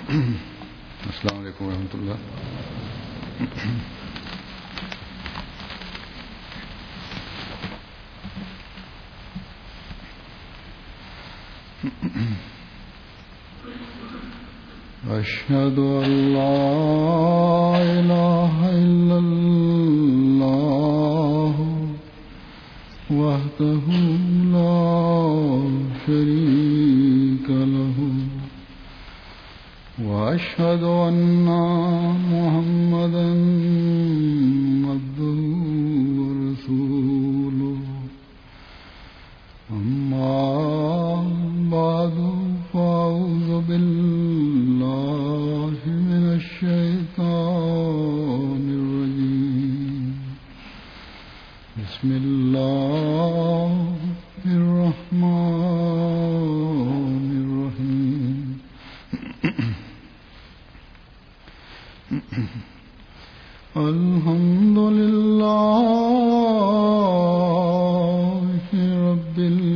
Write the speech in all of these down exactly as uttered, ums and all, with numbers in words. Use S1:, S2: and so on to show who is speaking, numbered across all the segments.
S1: अस्सलाम वालेकुम रहमतुल्लाह। अशहदु अल्ला इलाहा इल्लल्लाह वहदहु ला शरीका लहु وأشهد أن محمدا عبده ورسوله أما بعد فأعوذ بالله من الشيطان الرجيم بسم الله الرحمن الرحيم الحمد لله رب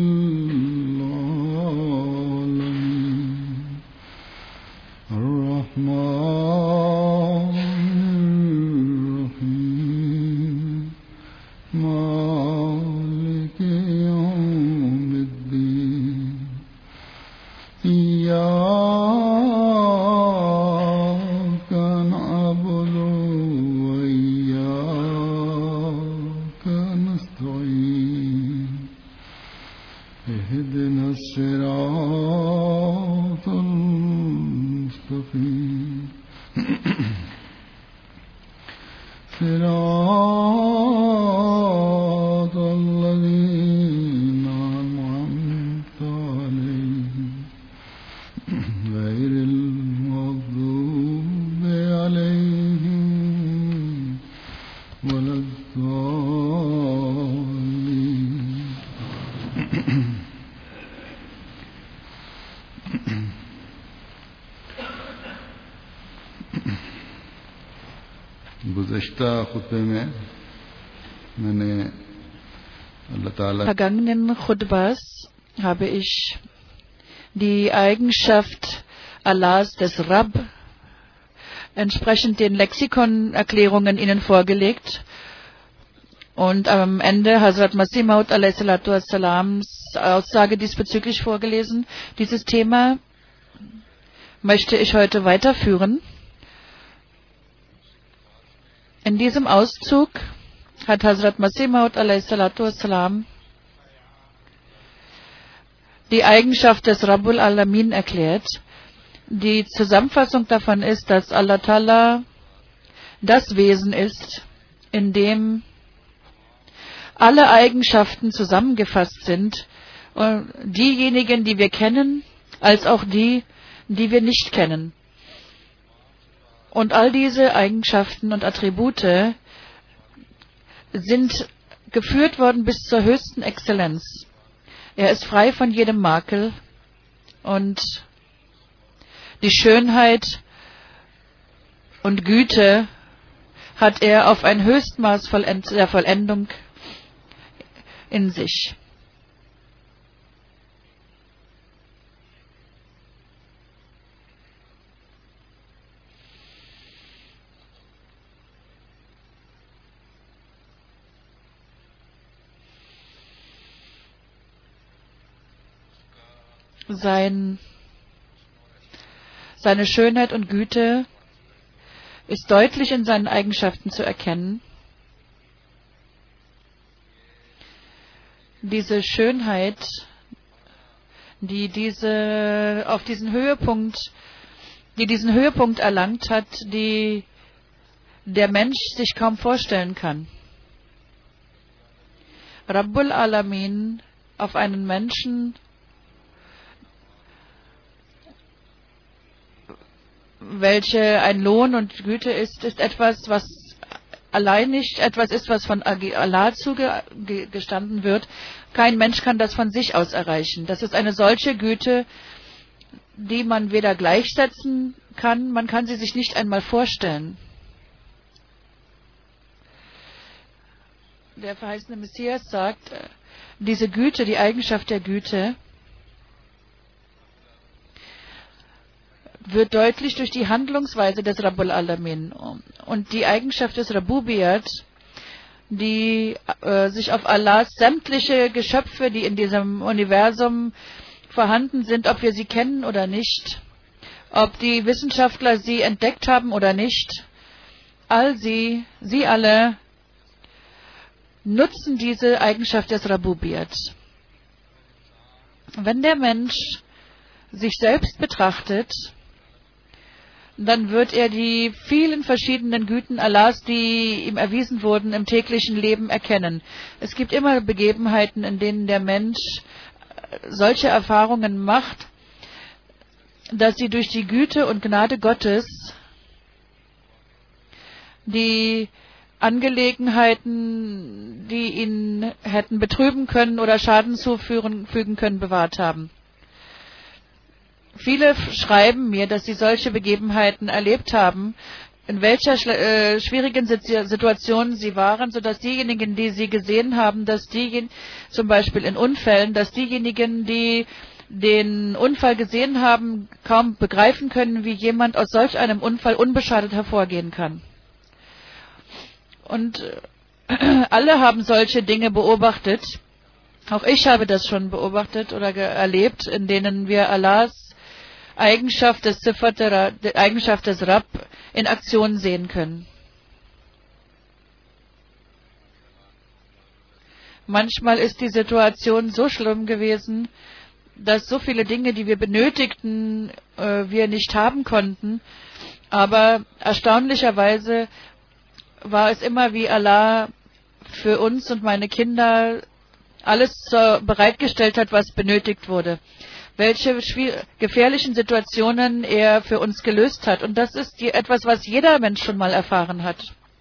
S1: العالمين الرحمن الرحيم مالك يوم الدين إياك نعبد وإياك نستعين اهدنا الصراط المستقيم صراط الذين أنعمت عليهم غير المغضوب عليهم ولا الضالين. गुज़श्ता खुतबे में मैंने अल्लाह ताला
S2: vergangenen Khutbas habe ich die Eigenschaft Allahs des Rabb entsprechend den Lexikonerklärungen Ihnen vorgelegt und am Ende Hazrat Masih Maud alaihi salatu wassalams Aussage diesbezüglich vorgelesen. Dieses Thema möchte ich heute weiterführen. In diesem Auszug hat Hazrat Masih Maud alaihi salatu wassalam die Eigenschaft des Rabbul Alamin erklärt. Die Zusammenfassung davon ist, dass Allah Ta'ala das Wesen ist, in dem alle Eigenschaften zusammengefasst sind, diejenigen, die wir kennen, als auch die, die wir nicht kennen. Und all diese Eigenschaften und Attribute sind geführt worden bis zur höchsten Exzellenz. Er ist frei von jedem Makel und die Schönheit und Güte hat er auf ein Höchstmaß der Vollendung in sich. Sein, seine Schönheit und Güte ist deutlich in seinen Eigenschaften zu erkennen. Diese Schönheit, die diese auf diesen Höhepunkt, die diesen Höhepunkt erlangt hat, die der Mensch sich kaum vorstellen kann. Rabbul Alamin auf einen Menschen welche ein Lohn und Güte ist, ist etwas, was allein nicht etwas ist, was von Allah zugestanden wird. Kein Mensch kann das von sich aus erreichen. Das ist eine solche Güte, die man weder gleichsetzen kann, man kann sie sich nicht einmal vorstellen. Der verheißene Messias sagt, diese Güte, die Eigenschaft der Güte, wird deutlich durch die Handlungsweise des Rabbul Alamin. Und die Eigenschaft des Rabubiyat, die äh, sich auf Allahs sämtliche Geschöpfe, die in diesem Universum vorhanden sind, ob wir sie kennen oder nicht, ob die Wissenschaftler sie entdeckt haben oder nicht, all sie, sie alle nutzen diese Eigenschaft des Rabubiyat. Wenn der Mensch sich selbst betrachtet, dann wird er die vielen verschiedenen Güten Allahs, die ihm erwiesen wurden, im täglichen Leben erkennen. Es gibt immer Begebenheiten, in denen der Mensch solche Erfahrungen macht, dass sie durch die Güte und Gnade Gottes die Angelegenheiten, die ihn hätten betrüben können oder Schaden zufügen fügen können, bewahrt haben. Viele schreiben mir, dass sie solche Begebenheiten erlebt haben, in welcher äh, schwierigen Situation sie waren, sodass diejenigen, die sie gesehen haben, dass diejenigen, zum Beispiel in Unfällen, dass diejenigen, die den Unfall gesehen haben, kaum begreifen können, wie jemand aus solch einem Unfall unbeschadet hervorgehen kann. Und äh, alle haben solche Dinge beobachtet. Auch ich habe das schon beobachtet oder erlebt, in denen wir Allahs Eigenschaft des Sifat, der Eigenschaft des Rabb in Aktion sehen können. Manchmal ist die Situation so schlimm gewesen, dass so viele Dinge, die wir benötigten, äh, wir nicht haben konnten. Aber erstaunlicherweise war es immer, wie Allah für uns und meine Kinder alles äh, bereitgestellt hat, was benötigt wurde. Welche gefährlichen Situationen er für uns gelöst hat. Und das ist die, etwas, was jeder Mensch schon mal erfahren hat.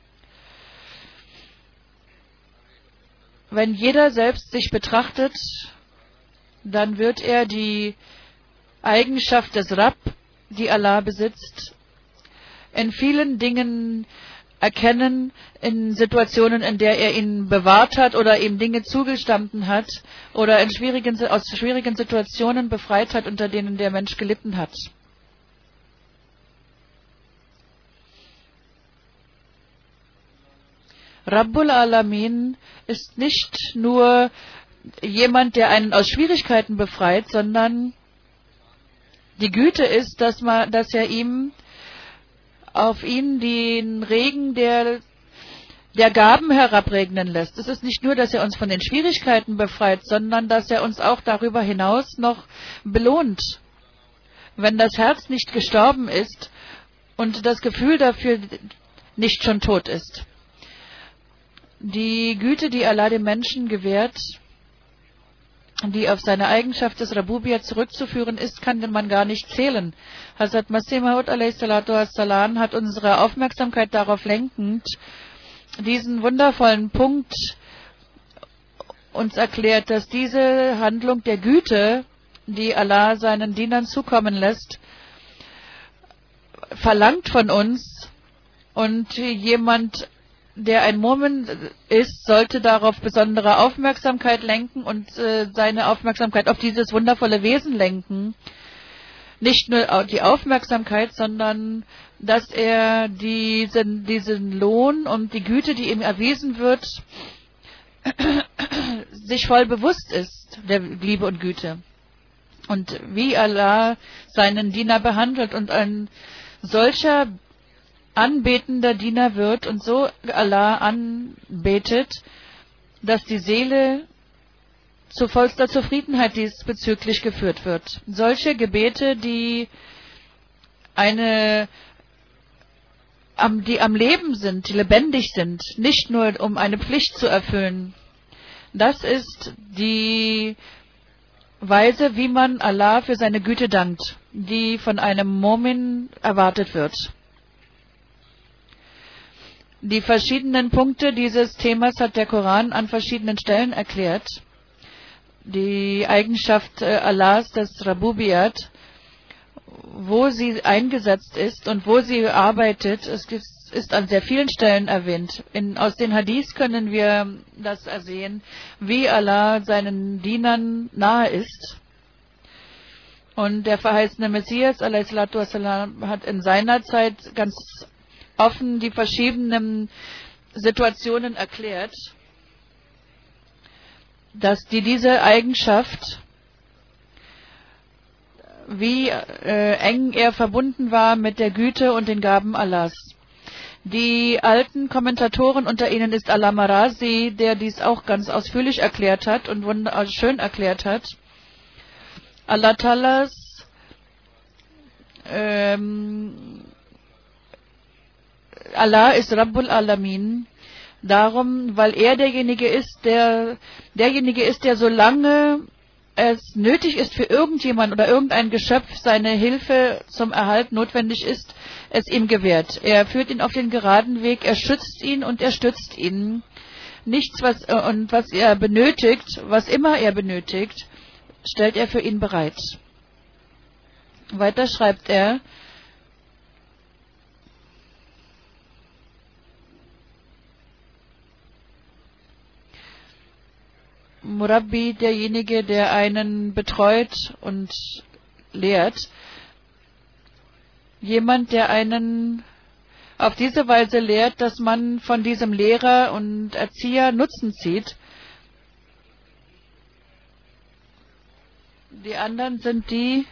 S2: Wenn jeder selbst sich betrachtet, dann wird er die Eigenschaft des Rabb, die Allah besitzt, in vielen Dingen erkennen, in Situationen, in der er ihn bewahrt hat oder ihm Dinge zugestanden hat oder in schwierigen, aus schwierigen Situationen befreit hat, unter denen der Mensch gelitten hat. Rabbul Alamin ist nicht nur jemand, der einen aus Schwierigkeiten befreit, sondern die Güte ist, dass, man, dass er ihm auf ihn den Regen der, der Gaben herabregnen lässt. Es ist nicht nur, dass er uns von den Schwierigkeiten befreit, sondern dass er uns auch darüber hinaus noch belohnt. Wenn das Herz nicht gestorben ist und das Gefühl dafür nicht schon tot ist. Die Güte, die Allah dem Menschen gewährt, die auf seine Eigenschaft des Rabubiyat zurückzuführen ist, kann man gar nicht zählen. Hazrat Masih Maud a.s. hat unsere Aufmerksamkeit darauf lenkend diesen wundervollen Punkt uns erklärt, dass diese Handlung der Güte, die Allah seinen Dienern zukommen lässt, verlangt von uns, und jemand, der ein Mu'min ist, sollte darauf besondere Aufmerksamkeit lenken und äh, seine Aufmerksamkeit auf dieses wundervolle Wesen lenken. Nicht nur die Aufmerksamkeit, sondern dass er diesen, diesen Lohn und die Güte, die ihm erwiesen wird, sich voll bewusst ist, der Liebe und Güte. Und wie Allah seinen Diener behandelt, und ein solcher anbetender Diener wird und so Allah anbetet, dass die Seele zu vollster Zufriedenheit diesbezüglich geführt wird. Solche Gebete, die eine, die am Leben sind, die lebendig sind, nicht nur um eine Pflicht zu erfüllen, das ist die Weise, wie man Allah für seine Güte dankt, die von einem Mu'min erwartet wird. Die verschiedenen Punkte dieses Themas hat der Koran an verschiedenen Stellen erklärt. Die Eigenschaft Allahs, des Rabubiyat, wo sie eingesetzt ist und wo sie arbeitet, es ist an sehr vielen Stellen erwähnt. In, aus den Hadith können wir das ersehen, wie Allah seinen Dienern nahe ist. Und der verheißene Messias, alaihi salatu wassalam, hat in seiner Zeit ganz offen die verschiedenen Situationen erklärt, dass die diese Eigenschaft, wie äh, eng er verbunden war mit der Güte und den Gaben Allahs. Die alten Kommentatoren, unter ihnen ist Al-Marazi, der dies auch ganz ausführlich erklärt hat und wunderschön erklärt hat. Allah Ta'alas ähm, Allah ist Rabbul Alamin, darum, weil er derjenige ist, der derjenige ist, der solange es nötig ist für irgendjemand oder irgendein Geschöpf, seine Hilfe zum Erhalt notwendig ist, es ihm gewährt. Er führt ihn auf den geraden Weg, er schützt ihn und er stützt ihn. Nichts, was, äh, und was er benötigt, was immer er benötigt, stellt er für ihn bereit. Weiter schreibt er, Murabbi, derjenige, der einen betreut und lehrt. Jemand, der einen auf diese Weise lehrt, dass man von diesem Lehrer und Erzieher Nutzen zieht. Die anderen sind die,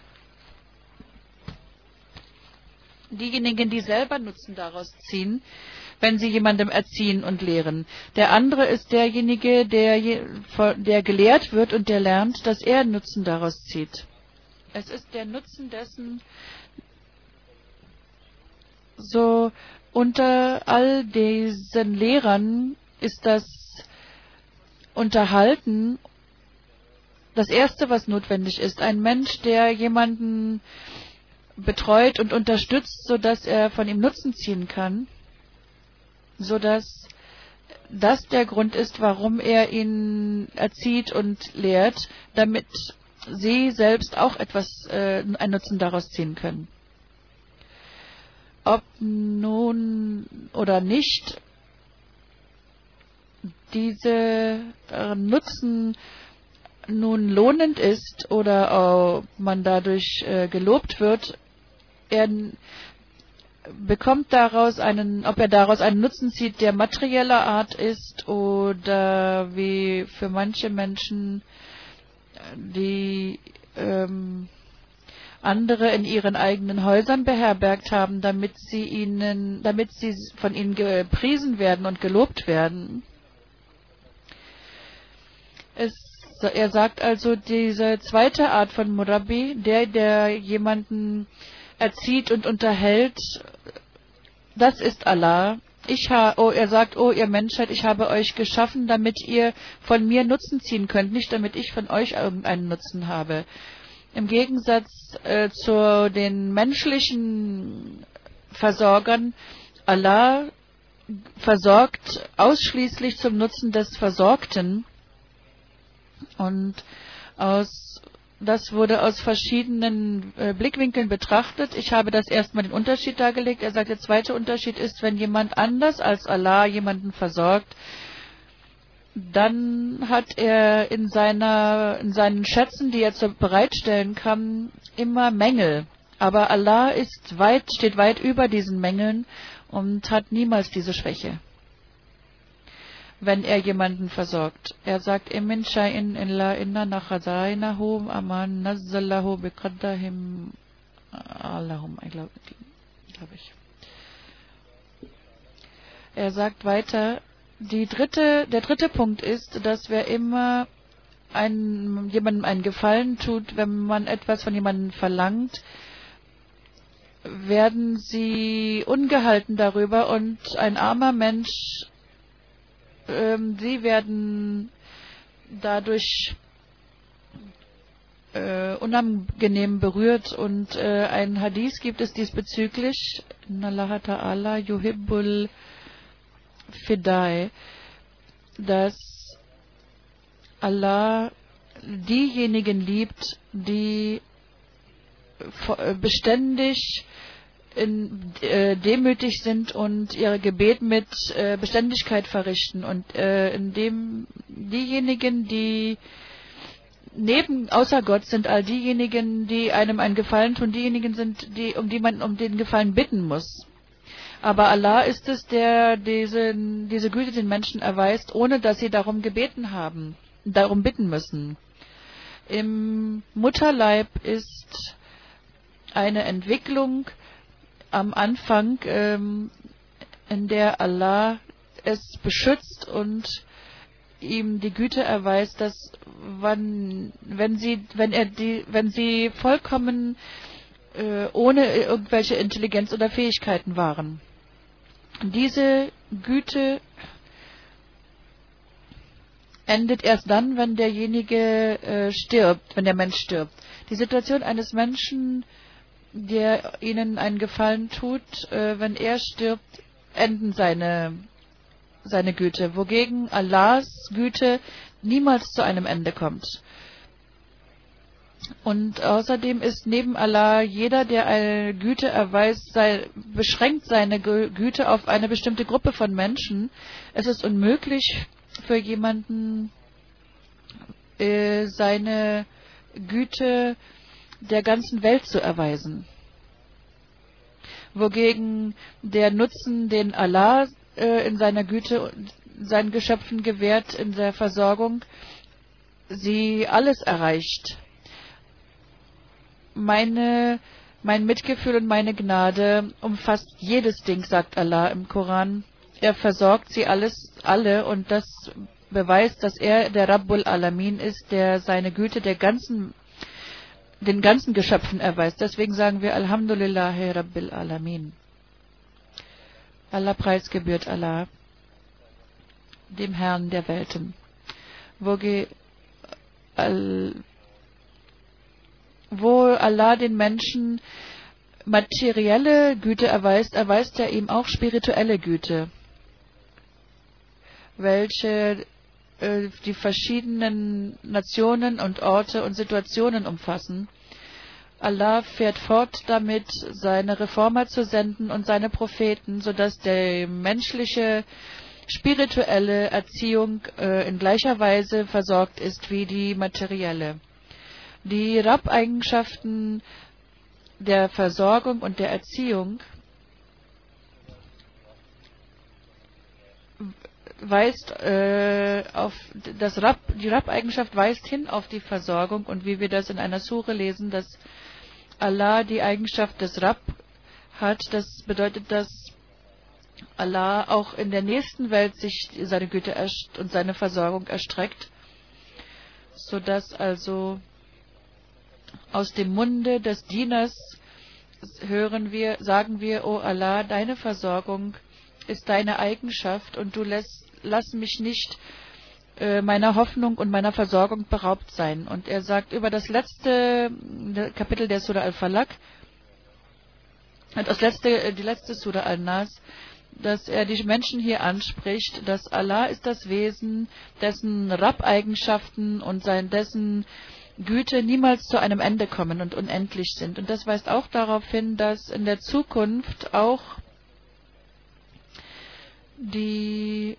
S2: diejenigen, die selber Nutzen daraus ziehen, wenn sie jemandem erziehen und lehren. Der andere ist derjenige, der, der gelehrt wird und der lernt, dass er Nutzen daraus zieht. Es ist der Nutzen dessen, so unter all diesen Lehrern ist das Unterhalten das Erste, was notwendig ist. Ein Mensch, der jemanden betreut und unterstützt, sodass er von ihm Nutzen ziehen kann, sodass das der Grund ist, warum er ihn erzieht und lehrt, damit sie selbst auch etwas, äh, einen Nutzen daraus ziehen können. Ob nun oder nicht diese äh, Nutzen nun lohnend ist oder ob man dadurch äh, gelobt wird, er bekommt daraus einen, ob er daraus einen Nutzen zieht, der materieller Art ist oder wie für manche Menschen, die ähm, andere in ihren eigenen Häusern beherbergt haben, damit sie ihnen, damit sie von ihnen gepriesen werden und gelobt werden. Es, er sagt also, diese zweite Art von Murabbi, der, der jemanden erzieht und unterhält, das ist Allah. Ich ha, oh, er sagt, oh ihr Menschheit, ich habe euch geschaffen, damit ihr von mir Nutzen ziehen könnt, nicht damit ich von euch irgendeinen Nutzen habe. Im Gegensatz äh, zu den menschlichen Versorgern, Allah versorgt ausschließlich zum Nutzen des Versorgten. Und aus, das wurde aus verschiedenen äh, Blickwinkeln betrachtet. Ich habe das erstmal den Unterschied dargelegt. Er sagt, der zweite Unterschied ist, wenn jemand anders als Allah jemanden versorgt, dann hat er in, seiner, in seinen Schätzen, die er zu bereitstellen kann, immer Mängel. Aber Allah ist weit, steht weit über diesen Mängeln und hat niemals diese Schwäche, wenn er jemanden versorgt. Er sagt, Min shay'in illa inna nakhadainahu aman nazzalahu biqaddahim Allahum, glaube glaub ich. Er sagt weiter, die dritte, der dritte Punkt ist, dass wer immer ein, jemandem einen Gefallen tut, wenn man etwas von jemandem verlangt, werden sie ungehalten darüber und ein armer Mensch, ähm, sie werden dadurch äh, unangenehm berührt und äh, ein Hadith gibt es diesbezüglich, Inna Allah Ta'ala yuhibbul Fidai, dass Allah diejenigen liebt, die beständig in, äh, demütig sind und ihre Gebet mit äh, Beständigkeit verrichten und äh, indem diejenigen, die neben, außer Gott sind all diejenigen, die einem einen Gefallen tun, diejenigen sind, die, um die man um den Gefallen bitten muss. Aber Allah ist es, der diese, diese Güte den Menschen erweist, ohne dass sie darum gebeten haben, darum bitten müssen. Im Mutterleib ist eine Entwicklung am Anfang, ähm, in der Allah es beschützt und ihm die Güte erweist, dass wann, wenn sie, wenn er die, wenn sie vollkommen äh, ohne irgendwelche Intelligenz oder Fähigkeiten waren. Diese Güte endet erst dann, wenn derjenige äh, stirbt, wenn der Mensch stirbt. Die Situation eines Menschen, der ihnen einen Gefallen tut, äh, wenn er stirbt, enden seine, seine Güte, wogegen Allahs Güte niemals zu einem Ende kommt. Und außerdem ist neben Allah jeder, der eine Güte erweist, sei, beschränkt seine Güte auf eine bestimmte Gruppe von Menschen. Es ist unmöglich für jemanden, äh, seine Güte der ganzen Welt zu erweisen. Wogegen der Nutzen, den Allah äh, in seiner Güte seinen Geschöpfen gewährt, in der Versorgung, sie alles erreicht. Meine, mein Mitgefühl und meine Gnade umfasst jedes Ding, sagt Allah im Koran. Er versorgt sie alles, alle, und das beweist, dass er der Rabbul Alamin ist, der seine Güte der ganzen, den ganzen Geschöpfen erweist. Deswegen sagen wir Alhamdulillahi Rabbil Alamin. Allah Preis gebührt Allah, dem Herrn der Welten. Wo, ge, al, wo Allah den Menschen materielle Güte erweist, erweist er ihm auch spirituelle Güte, welche äh, die verschiedenen Nationen und Orte und Situationen umfassen. Allah fährt fort damit, seine Reformer zu senden und seine Propheten, sodass die menschliche spirituelle Erziehung äh, in gleicher Weise versorgt ist wie die materielle. Die Rab-Eigenschaften der Versorgung und der Erziehung weist äh, auf das Rab, die Rab-Eigenschaft weist hin auf die Versorgung, und wie wir das in einer Sure lesen, dass Allah die Eigenschaft des Rab hat, das bedeutet, dass Allah auch in der nächsten Welt sich seine Güte und seine Versorgung erstreckt, sodass also aus dem Munde des Dieners hören wir, sagen wir, O Allah, deine Versorgung ist deine Eigenschaft, und du lässt, lass mich nicht äh, meiner Hoffnung und meiner Versorgung beraubt sein. Und er sagt über das letzte Kapitel der Surah Al-Falaq, das letzte, die letzte Surah Al-Nas, dass er die Menschen hier anspricht, dass Allah ist das Wesen, dessen Rab-Eigenschaften und sein, dessen Güte niemals zu einem Ende kommen und unendlich sind. Und das weist auch darauf hin, dass in der Zukunft auch die,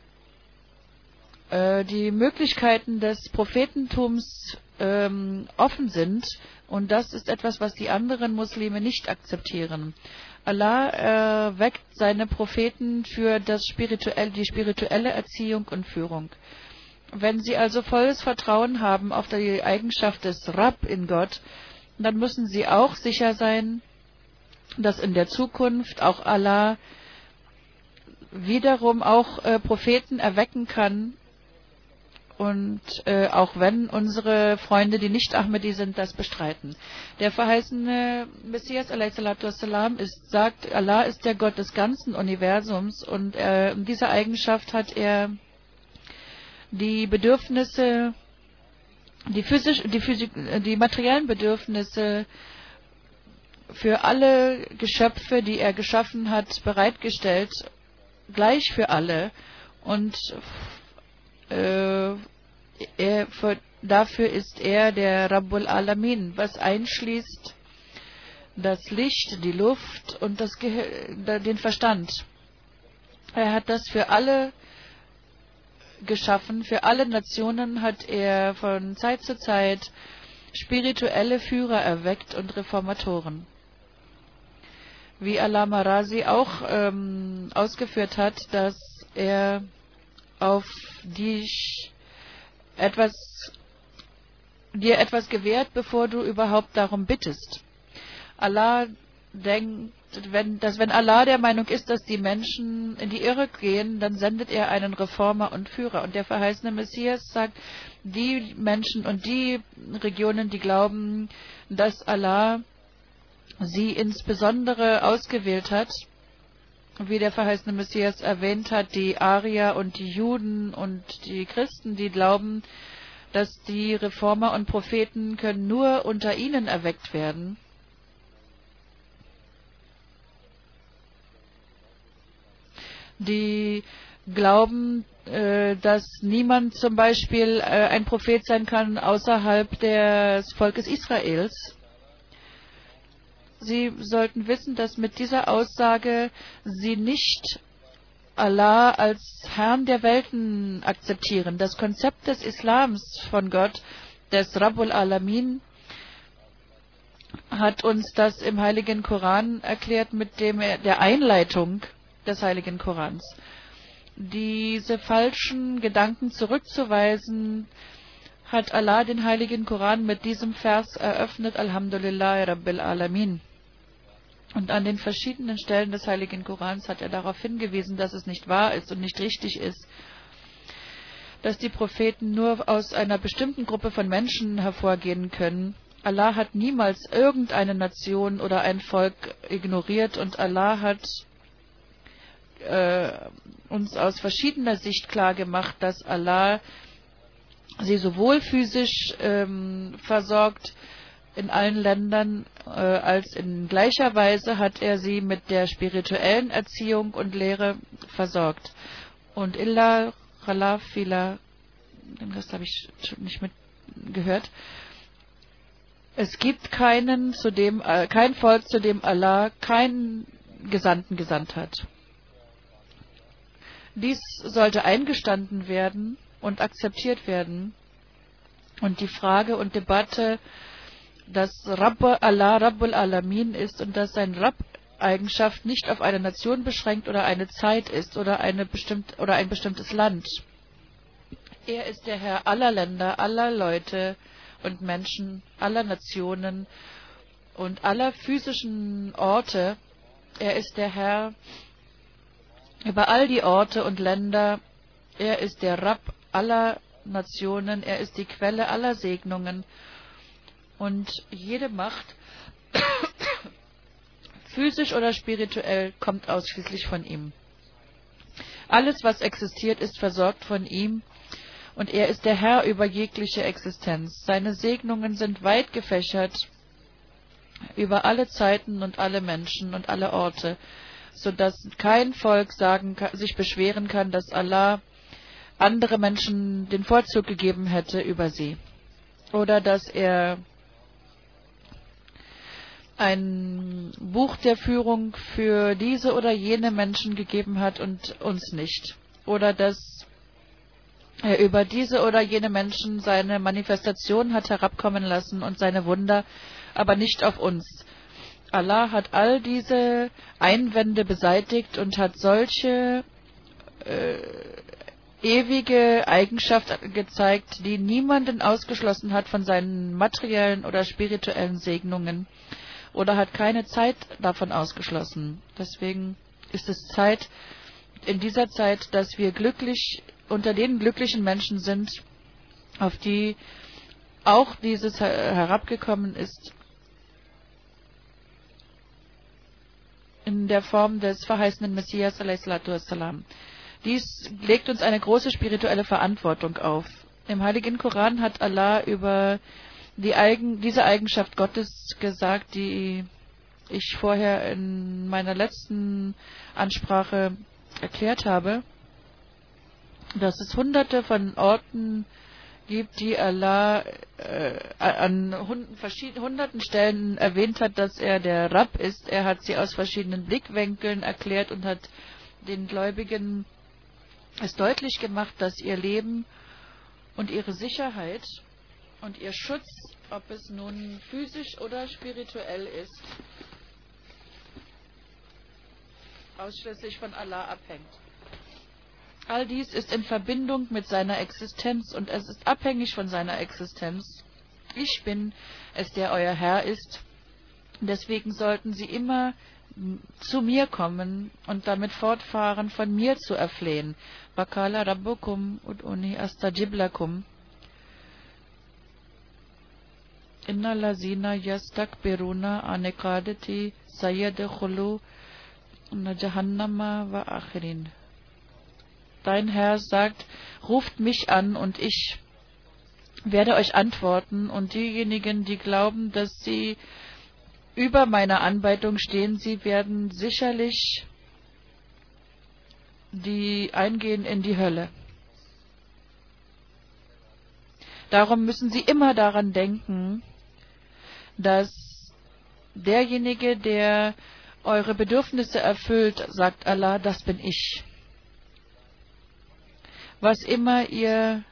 S2: äh, die Möglichkeiten des Prophetentums ähm, offen sind, und das ist etwas, was die anderen Muslime nicht akzeptieren. Allah äh, weckt seine Propheten für das spirituelle, die spirituelle Erziehung und Führung. Wenn sie also volles Vertrauen haben auf die Eigenschaft des Rab in Gott, dann müssen sie auch sicher sein, dass in der Zukunft auch Allah wiederum auch äh, Propheten erwecken kann. Und äh, auch wenn unsere Freunde, die nicht Ahmadi sind, das bestreiten. Der verheißene Messias a s. ist, sagt, Allah ist der Gott des ganzen Universums, und äh, in dieser Eigenschaft hat er die Bedürfnisse, die, physisch, die, Physik, die materiellen Bedürfnisse für alle Geschöpfe, die er geschaffen hat, bereitgestellt, gleich für alle. Und äh, er, für, dafür ist er der Rabbul Alamin, was einschließt das Licht, die Luft und das Ge den Verstand. Er hat das für alle geschaffen. Für alle Nationen hat er von Zeit zu Zeit spirituelle Führer erweckt und Reformatoren. Wie Allama Razi auch ähm, ausgeführt hat, dass er auf die etwas, dir etwas gewährt, bevor du überhaupt darum bittest. Allah denkt, wenn, dass wenn Allah der Meinung ist, dass die Menschen in die Irre gehen, dann sendet er einen Reformer und Führer. Und der verheißene Messias sagt, die Menschen und die Regionen, die glauben, dass Allah sie insbesondere ausgewählt hat, wie der verheißene Messias erwähnt hat, die Arier und die Juden und die Christen, die glauben, dass die Reformer und Propheten können nur unter ihnen erweckt werden. Die glauben, äh, dass niemand zum Beispiel äh, ein Prophet sein kann außerhalb des Volkes Israels. Sie sollten wissen, dass mit dieser Aussage sie nicht Allah als Herrn der Welten akzeptieren. Das Konzept des Islams von Gott, des Rabbul Alamin, hat uns das im Heiligen Koran erklärt mit dem, der Einleitung des Heiligen Korans. Diese falschen Gedanken zurückzuweisen, hat Allah den Heiligen Koran mit diesem Vers eröffnet, Alhamdulillah Rabbil Alamin. Und an den verschiedenen Stellen des Heiligen Korans hat er darauf hingewiesen, dass es nicht wahr ist und nicht richtig ist, dass die Propheten nur aus einer bestimmten Gruppe von Menschen hervorgehen können. Allah hat niemals irgendeine Nation oder ein Volk ignoriert und Allah hat äh, uns aus verschiedener Sicht klar gemacht, dass Allah sie sowohl physisch ähm, versorgt in allen Ländern, äh, als in gleicher Weise hat er sie mit der spirituellen Erziehung und Lehre versorgt. Und illa khalaf fila, den Rest habe ich schon nicht mit gehört. Es gibt keinen, zu dem, äh, kein Volk, zu dem Allah keinen Gesandten gesandt hat. Dies sollte eingestanden werden und akzeptiert werden. Und die Frage und Debatte, dass Rabb Allah Rabbul Alamin ist und dass sein Rabb-Eigenschaft nicht auf eine Nation beschränkt oder eine Zeit ist oder, eine bestimmt, oder ein bestimmtes Land. Er ist der Herr aller Länder, aller Leute und Menschen, aller Nationen und aller physischen Orte. Er ist der Herr über all die Orte und Länder. Er ist der Rabb aller Nationen. Er ist die Quelle aller Segnungen. Und jede Macht, physisch oder spirituell, kommt ausschließlich von ihm. Alles, was existiert, ist versorgt von ihm. Und er ist der Herr über jegliche Existenz. Seine Segnungen sind weit gefächert über alle Zeiten und alle Menschen und alle Orte, sodass kein Volk sagen, sich beschweren kann, dass Allah andere Menschen den Vorzug gegeben hätte über sie. Oder dass er ein Buch der Führung für diese oder jene Menschen gegeben hat und uns nicht. Oder dass er über diese oder jene Menschen seine Manifestation hat herabkommen lassen und seine Wunder, aber nicht auf uns. Allah hat all diese Einwände beseitigt und hat solche äh, ewige Eigenschaft gezeigt, die niemanden ausgeschlossen hat von seinen materiellen oder spirituellen Segnungen oder hat keine Zeit davon ausgeschlossen. Deswegen ist es Zeit, in dieser Zeit, dass wir glücklich unter den glücklichen Menschen sind, auf die auch dieses herabgekommen ist, in der Form des verheißenen Messias alayhi salatu wassalam. Dies legt uns eine große spirituelle Verantwortung auf. Im Heiligen Koran hat Allah über die Eigen, diese Eigenschaft Gottes gesagt, die ich vorher in meiner letzten Ansprache erklärt habe, dass es hunderte von Orten gibt, die Allah äh, an hunderten Stellen erwähnt hat, dass er der Rabb ist. Er hat sie aus verschiedenen Blickwinkeln erklärt und hat den Gläubigen es deutlich gemacht, dass ihr Leben und ihre Sicherheit und ihr Schutz, ob es nun physisch oder spirituell ist, ausschließlich von Allah abhängt. All dies ist in Verbindung mit seiner Existenz und es ist abhängig von seiner Existenz. Ich bin es, der euer Herr ist. Deswegen sollten sie immer zu mir kommen und damit fortfahren, von mir zu erflehen. Wakala rabbukum ud'uni astajib lakum. Inna lazina yastakbiruna an iqadati sayadkhulu jahannama wa akhirin. Dein Herr sagt, ruft mich an und ich werde euch antworten, und diejenigen, die glauben, dass sie über meiner Anbetung stehen, sie werden sicherlich die eingehen in die Hölle. Darum müssen sie immer daran denken, dass derjenige, der eure Bedürfnisse erfüllt, sagt Allah, das bin ich. Was immer ihr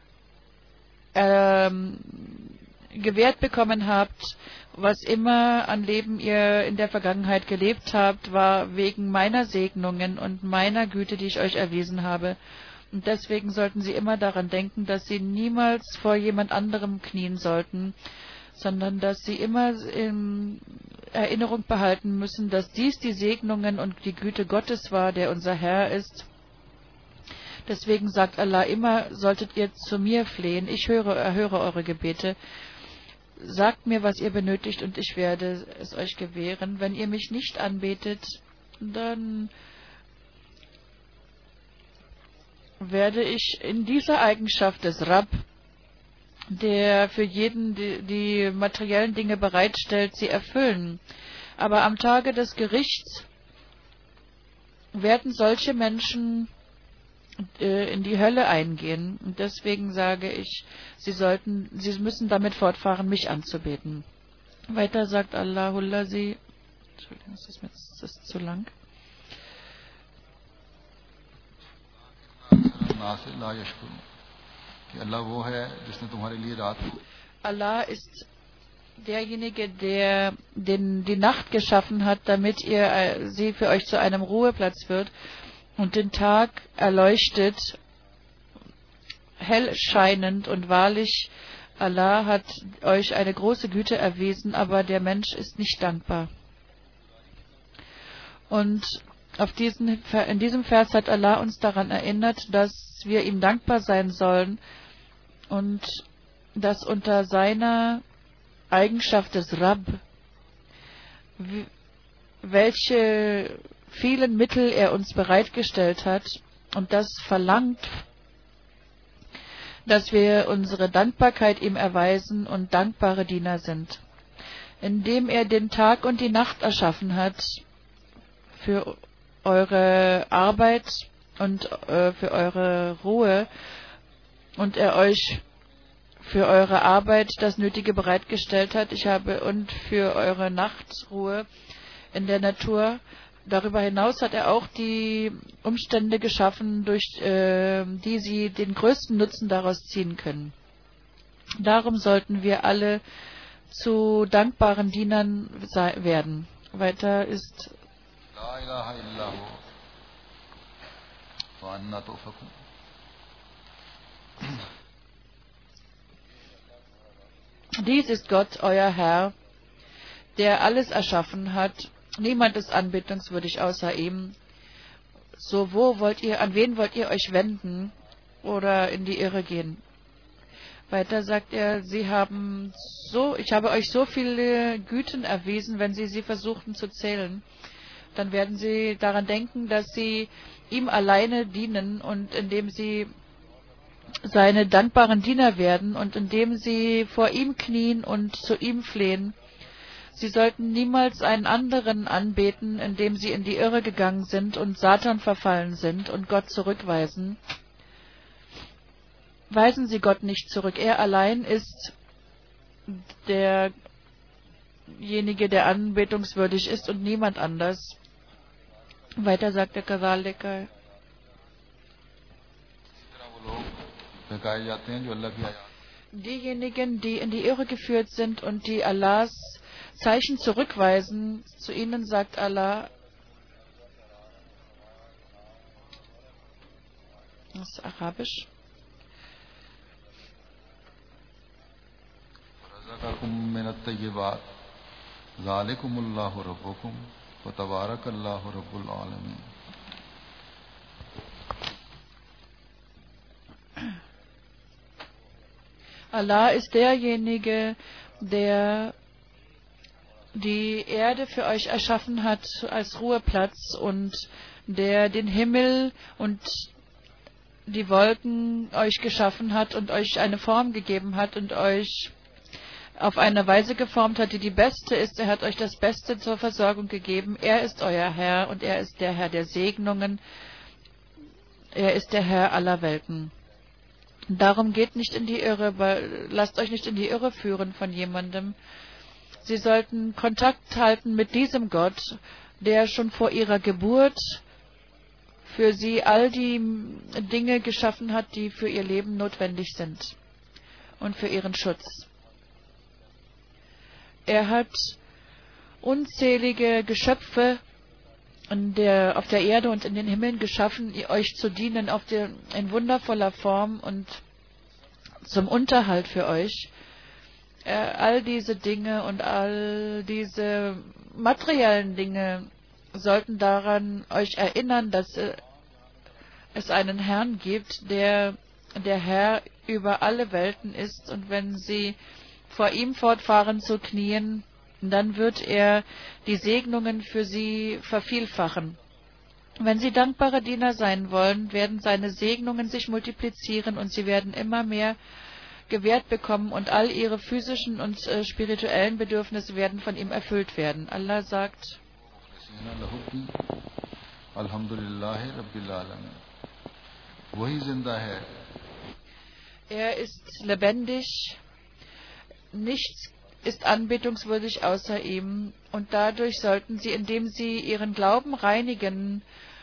S2: ähm, gewährt bekommen habt, was immer an Leben ihr in der Vergangenheit gelebt habt, war wegen meiner Segnungen und meiner Güte, die ich euch erwiesen habe. Und deswegen sollten sie immer daran denken, dass sie niemals vor jemand anderem knien sollten, sondern dass sie immer in Erinnerung behalten müssen, dass dies die Segnungen und die Güte Gottes war, der unser Herr ist. Deswegen sagt Allah immer, solltet ihr zu mir flehen, ich höre, erhöre eure Gebete. Sagt mir, was ihr benötigt, und ich werde es euch gewähren. Wenn ihr mich nicht anbetet, dann werde ich in dieser Eigenschaft des Rabb, der für jeden die, die materiellen Dinge bereitstellt, sie erfüllen. Aber am Tage des Gerichts werden solche Menschen in die Hölle eingehen. Und deswegen sage ich, sie sollten, sie müssen damit fortfahren, mich anzubeten. Weiter sagt Allahullah sie, Entschuldigung, ist das, jetzt, das ist zu lang. Allah ist derjenige, der den, die Nacht geschaffen hat, damit ihr äh, sie für euch zu einem Ruheplatz wird, und den Tag erleuchtet, hell scheinend, und wahrlich, Allah hat euch eine große Güte erwiesen, aber der Mensch ist nicht dankbar. Und auf diesen, in diesem Vers hat Allah uns daran erinnert, dass wir ihm dankbar sein sollen und dass unter seiner Eigenschaft des Rabb, welche vielen Mittel er uns bereitgestellt hat, und das verlangt, dass wir unsere Dankbarkeit ihm erweisen und dankbare Diener sind. Indem er den Tag und die Nacht erschaffen hat für eure Arbeit und äh, für eure Ruhe, und er euch für eure Arbeit das Nötige bereitgestellt hat, ich habe und für eure Nachtruhe in der Natur. Darüber hinaus hat er auch die Umstände geschaffen, durch äh, die sie den größten Nutzen daraus ziehen können. Darum sollten wir alle zu dankbaren Dienern werden. Weiter ist La ilaha illahu wa anna tufakun. Dies ist Gott, euer Herr, der alles erschaffen hat. Niemand ist anbetungswürdig außer ihm. So, wo wollt ihr, an wen wollt ihr euch wenden oder in die Irre gehen? Weiter sagt er, sie haben so, ich habe euch so viele Güten erwiesen, wenn sie sie versuchten zu zählen, dann werden sie daran denken, dass sie ihm alleine dienen, und indem sie seine dankbaren Diener werden und indem sie vor ihm knien und zu ihm flehen. Sie sollten niemals einen anderen anbeten, indem sie in die Irre gegangen sind und Satan verfallen sind und Gott zurückweisen. Weisen Sie Gott nicht zurück. Er allein ist derjenige, der anbetungswürdig ist, und niemand anders. Weiter sagt der Kasalika.
S1: बहकाए जाते हैं जो अल्लाह की आयत
S2: Diejenigen, die in die Irre geführt sind und die Allahs Zeichen zurückweisen, zu ihnen sagt Allah, das ist Arabisch,
S1: रज़क़कुम मिनत-तय्यिबात ज़ालिकुमुल्लाहु रब्बुकुम व तबारकल्लाहु रब्बुल आलमीन.
S2: Allah ist derjenige, der die Erde für euch erschaffen hat als Ruheplatz und der den Himmel und die Wolken euch geschaffen hat und euch eine Form gegeben hat und euch auf eine Weise geformt hat, die die beste ist. Er hat euch das Beste zur Versorgung gegeben. Er ist euer Herr und er ist der Herr der Segnungen. Er ist der Herr aller Welten. Darum geht nicht in die Irre, lasst euch nicht in die Irre führen von jemandem. Sie sollten Kontakt halten mit diesem Gott, der schon vor ihrer Geburt für sie all die Dinge geschaffen hat, die für ihr Leben notwendig sind und für ihren Schutz. Er hat unzählige Geschöpfe in der, auf der Erde und in den Himmeln geschaffen, euch zu dienen auf der, in wundervoller Form und zum Unterhalt für euch. Äh, all diese Dinge und all diese materiellen Dinge sollten daran euch erinnern, dass äh, es einen Herrn gibt, der der Herr über alle Welten ist, und wenn sie vor ihm fortfahren zu knien, dann wird er die Segnungen für sie vervielfachen. Wenn sie dankbare Diener sein wollen, werden seine Segnungen sich multiplizieren und sie werden immer mehr gewährt bekommen und all ihre physischen und äh, spirituellen Bedürfnisse werden von ihm erfüllt werden. Allah sagt,
S1: Alhamdulillahi Rabbil Alamin. Wahi zinda hai.
S2: Er ist lebendig, nichts ist anbetungswürdig außer ihm, und dadurch sollten sie, indem sie ihren Glauben reinigen,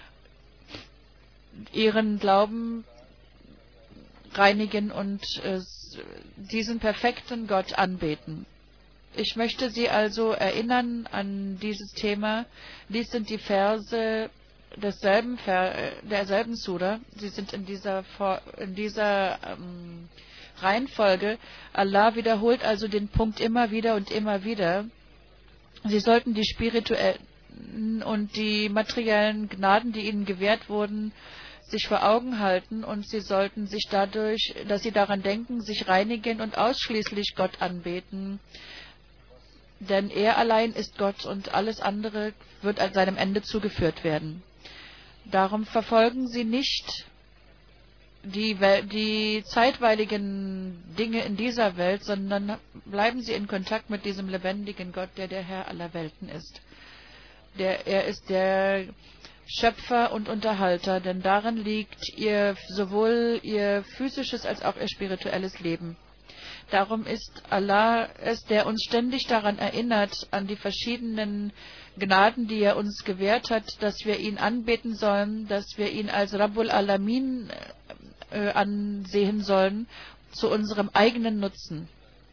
S2: ihren Glauben reinigen und äh, diesen perfekten Gott anbeten. Ich möchte Sie also erinnern an dieses Thema. Dies sind die Verse desselben Ver derselben Sura. Sie sind in dieser, in dieser ähm, Reihenfolge. Allah wiederholt also den Punkt immer wieder und immer wieder. Sie sollten die spirituellen und die materiellen Gnaden, die ihnen gewährt wurden, sich vor Augen halten, und sie sollten sich dadurch, dass sie daran denken, sich reinigen und ausschließlich Gott anbeten. Denn er allein ist Gott und alles andere wird an seinem Ende zugeführt werden. Darum verfolgen sie nicht die, die zeitweiligen Dinge in dieser Welt, sondern bleiben sie in Kontakt mit diesem lebendigen Gott, der der Herr aller Welten ist. Der, er ist der Schöpfer und Unterhalter, denn darin liegt ihr, sowohl ihr physisches als auch ihr spirituelles Leben. Darum ist Allah es, der uns ständig daran erinnert, an die verschiedenen Gnaden, die er uns gewährt hat, dass wir ihn anbeten sollen, dass wir ihn als Rabbul Alamin äh, ansehen sollen, zu unserem eigenen Nutzen.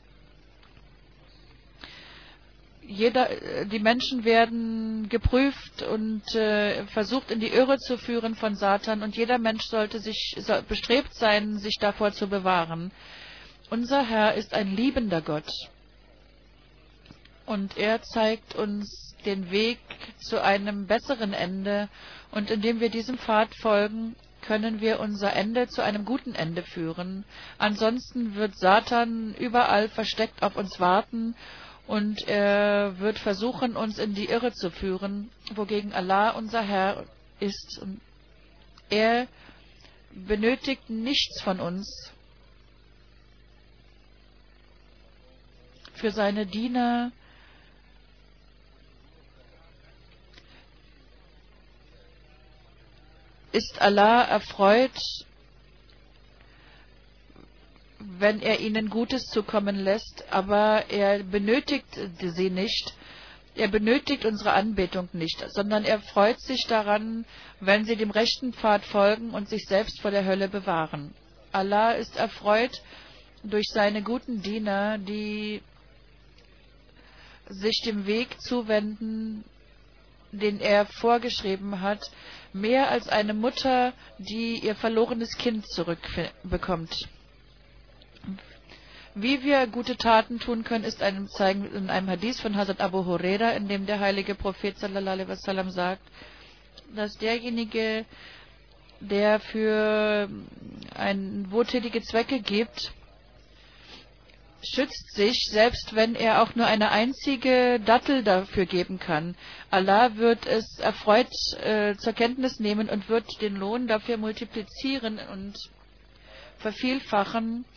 S2: Jeder, die Menschen werden geprüft und äh, versucht in die Irre zu führen von Satan, und jeder Mensch sollte sich soll bestrebt sein, sich davor zu bewahren. Unser Herr ist ein liebender Gott, und er zeigt uns den Weg zu einem besseren Ende, und indem wir diesem Pfad folgen, können wir unser Ende zu einem guten Ende führen. Ansonsten wird Satan überall versteckt auf uns warten, und er wird versuchen, uns in die Irre zu führen, wogegen Allah unser Herr ist. Und er benötigt nichts von uns. Für seine Diener ist Allah erfreut, wenn er ihnen Gutes zukommen lässt, aber er benötigt sie nicht, er benötigt unsere Anbetung nicht, sondern er freut sich daran, wenn sie dem rechten Pfad folgen und sich selbst vor der Hölle bewahren. Allah ist erfreut durch seine guten Diener, die sich dem Weg zuwenden, den er vorgeschrieben hat, mehr als eine Mutter, die ihr verlorenes Kind zurückbekommt. Wie wir gute Taten tun können, ist einem zeigen in einem Hadith von Hazrat Abu Huraira, in dem der heilige Prophet sallallahu alaihi wasallam sagt, dass derjenige, der für ein wohltätige Zwecke gibt, schützt sich, selbst wenn er auch nur eine einzige Dattel dafür geben kann. Allah wird es erfreut äh, zur Kenntnis nehmen und wird den Lohn dafür multiplizieren und vervielfachen.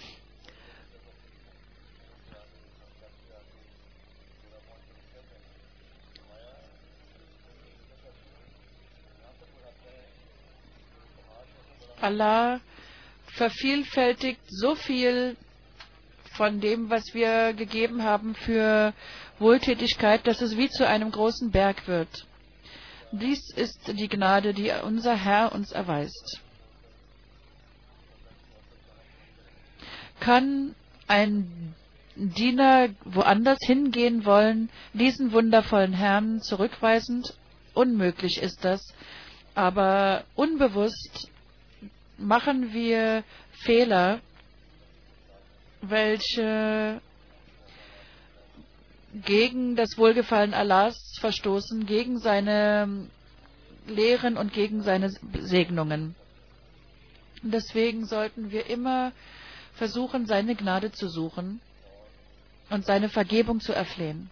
S2: Allah vervielfältigt so viel von dem, was wir gegeben haben für Wohltätigkeit, dass es wie zu einem großen Berg wird. Dies ist die Gnade, die unser Herr uns erweist. Kann ein Diener woanders hingehen wollen, diesen wundervollen Herrn zurückweisend? Unmöglich ist das, aber unbewusst machen wir Fehler, welche gegen das Wohlgefallen Allahs verstoßen, gegen seine Lehren und gegen seine Segnungen. Deswegen sollten wir immer versuchen, seine Gnade zu suchen und seine Vergebung zu erflehen.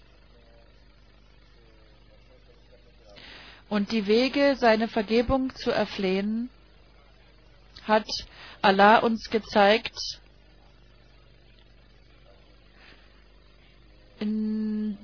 S2: Und die Wege, seine Vergebung zu erflehen, hat Allah uns gezeigt, in,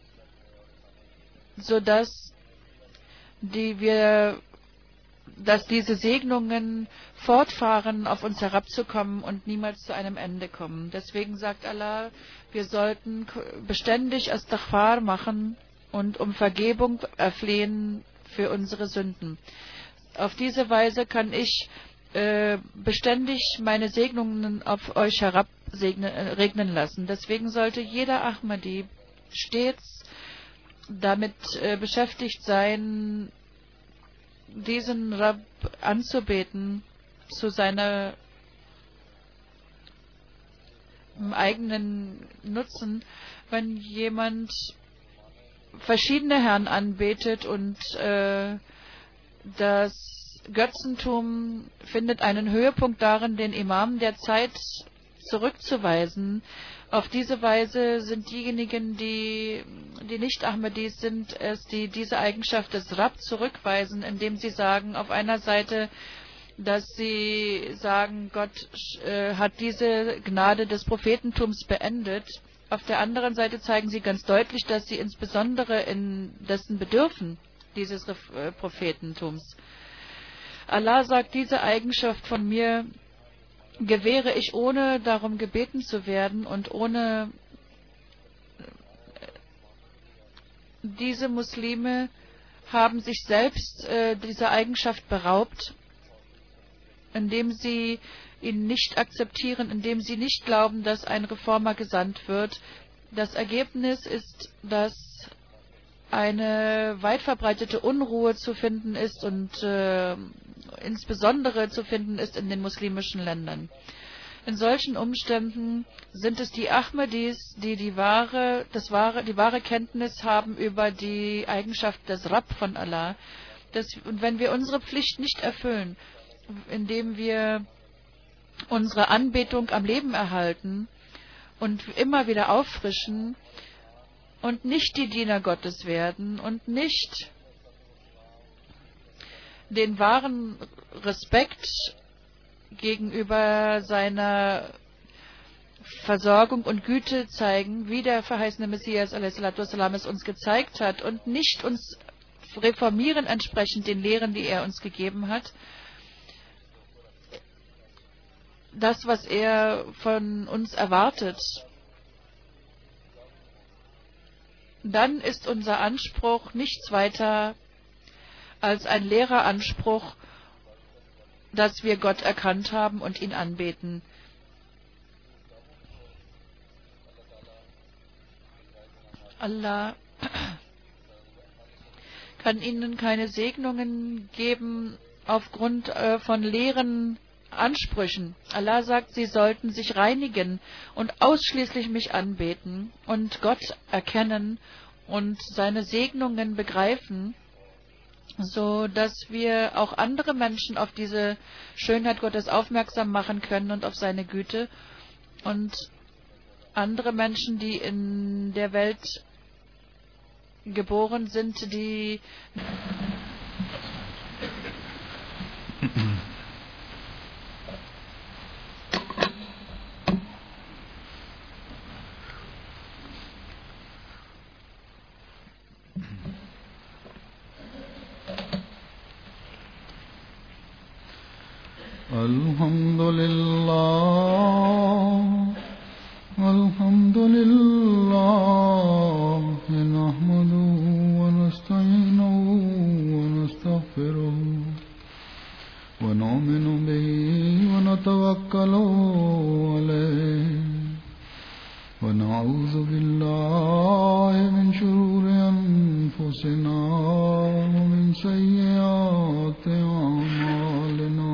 S2: sodass die wir, dass diese Segnungen fortfahren, auf uns herabzukommen und niemals zu einem Ende kommen. Deswegen sagt Allah, wir sollten beständig Astaghfar machen und um Vergebung erflehen für unsere Sünden. Auf diese Weise kann ich äh, beständig meine Segnungen auf euch herabregnen lassen. Deswegen sollte jeder Ahmadi stets damit äh, beschäftigt sein, diesen Rabb anzubeten zu seiner eigenen Nutzen. Wenn jemand verschiedene Herren anbetet und äh, das Götzentum findet einen Höhepunkt darin, den Imam der Zeit zurückzuweisen. Auf diese Weise sind diejenigen, die, die nicht Ahmadis sind, es, die diese Eigenschaft des Rabb zurückweisen, indem sie sagen, auf einer Seite, dass sie sagen, Gott äh, hat diese Gnade des Prophetentums beendet. Auf der anderen Seite zeigen sie ganz deutlich, dass sie insbesondere in dessen bedürfen, dieses äh, Prophetentums. Allah sagt, diese Eigenschaft von mir gewähre ich, ohne darum gebeten zu werden und ohne diese Muslime haben sich selbst äh, dieser Eigenschaft beraubt, indem sie ihn nicht akzeptieren, indem sie nicht glauben, dass ein Reformer gesandt wird. Das Ergebnis ist, dass eine weit verbreitete Unruhe zu finden ist und äh, insbesondere zu finden ist in den muslimischen Ländern. In solchen Umständen sind es die Ahmadis, die die wahre, das wahre, die wahre Kenntnis haben über die Eigenschaft des Rabb von Allah. Das, und wenn wir unsere Pflicht nicht erfüllen, indem wir unsere Anbetung am Leben erhalten und immer wieder auffrischen und nicht die Diener Gottes werden und nicht den wahren Respekt gegenüber seiner Versorgung und Güte zeigen, wie der verheißene Messias a s. es uns gezeigt hat, und nicht uns reformieren entsprechend den Lehren, die er uns gegeben hat, das, was er von uns erwartet, dann ist unser Anspruch nichts weiter als ein leerer Anspruch, dass wir Gott erkannt haben und ihn anbeten. Allah kann ihnen keine Segnungen geben aufgrund äh, von leeren Ansprüchen. Allah sagt, sie sollten sich reinigen und ausschließlich mich anbeten und Gott erkennen und seine Segnungen begreifen, so dass wir auch andere Menschen auf diese Schönheit Gottes aufmerksam machen können und auf seine Güte, und andere Menschen, die in der Welt geboren sind, die
S1: Alhamdulillah, Alhamdulillah, nahmaduhu wa nasta'inuhu wa nastaghfiruh wa nu'minu bihi wa natawakkalu alayhi wa na'udhu billahi min shururi anfusina wa min sayyiati a'malina.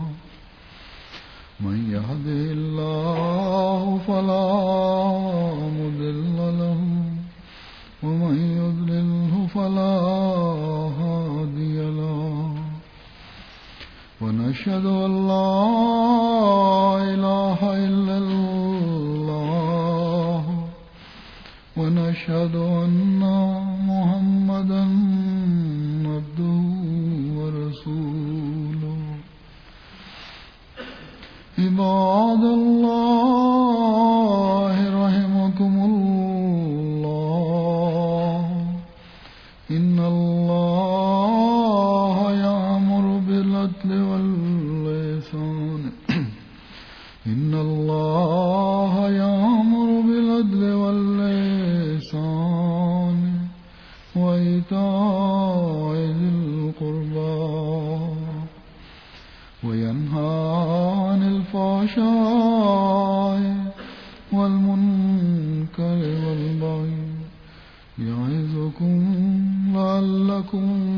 S1: من يهده الله فلا مضل له ومن يضلله فلا هادي له ونشهد أن لا إله إلا الله ونشهد أن محمدا عبده ورسوله. عباد الله رحمكم الله إن الله يأمر بالعدل والإحسان إن الله يأمر بالعدل والإحسان وإيتاء ذي القربى وينهى عن الفحشاء والمنكر والبغي يعظكم لعلكم